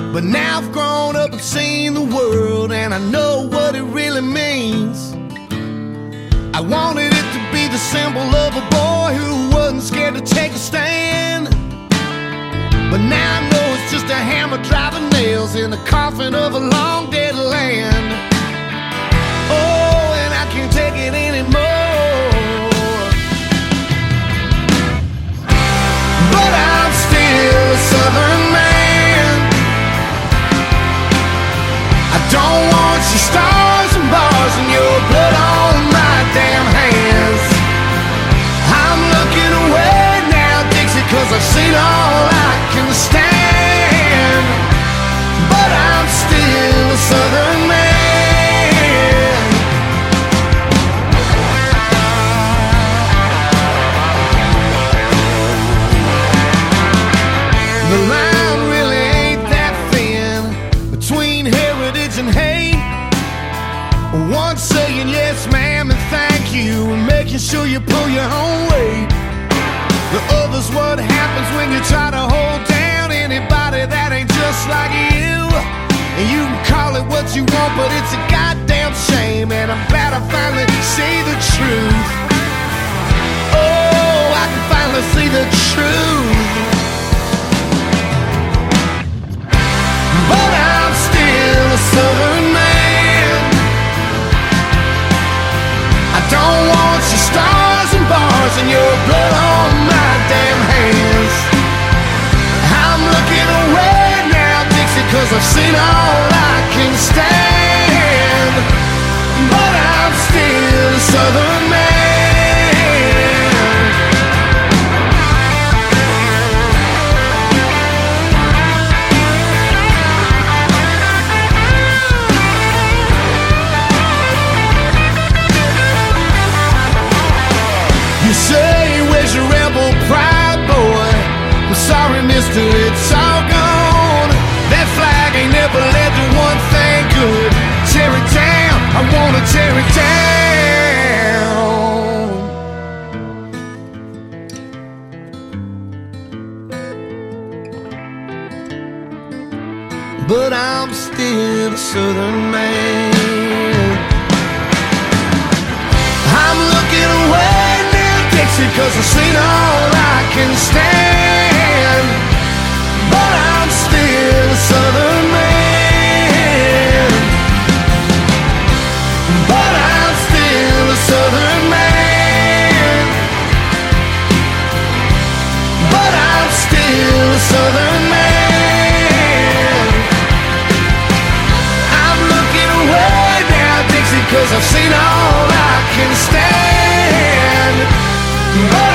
But now I've grown up and seen the world, and I know what it really means. I wanted it to be the symbol of a boy who wasn't scared to take a stand. But now I know it's just a hammer driving nails in the coffin of a long dead land. Oh, and I can't take it anymore. But I'm still a Southern man. I don't want your stars and bars and your blood on my damn hands. I'm looking away now, Dixie, 'cause I've seen all I can stand. But I'm still a Southern man. The line really ain't that thin between heritage and hate. One saying yes ma'am and thank you, and making sure you pull your own weight. The other's what happens when you try to hold down anybody that ain't just like you. And you can call it what you want, but it's a goddamn shame, and I'm glad I finally see the truth. Oh, I can finally see the truth. But I'm still a Southern man. I don't want your stars and bars and your blood on my damn hands. I'm looking away now, Dixie, 'cause I've seen all I can stand. But I'm still a Southern man. You say, where's your rebel pride, boy? I'm sorry, mister, it's all gone. That flag ain't never led to one thing good. Tear it down, I wanna tear it down. But I'm still a Southern man. I'm looking away now, Dixie, 'cause I've seen all I can stand. But I'm still a Southern man. But I'm still a Southern man. But I'm still a Southern man. I'm looking away now, Dixie, 'cause I've seen all I can stand.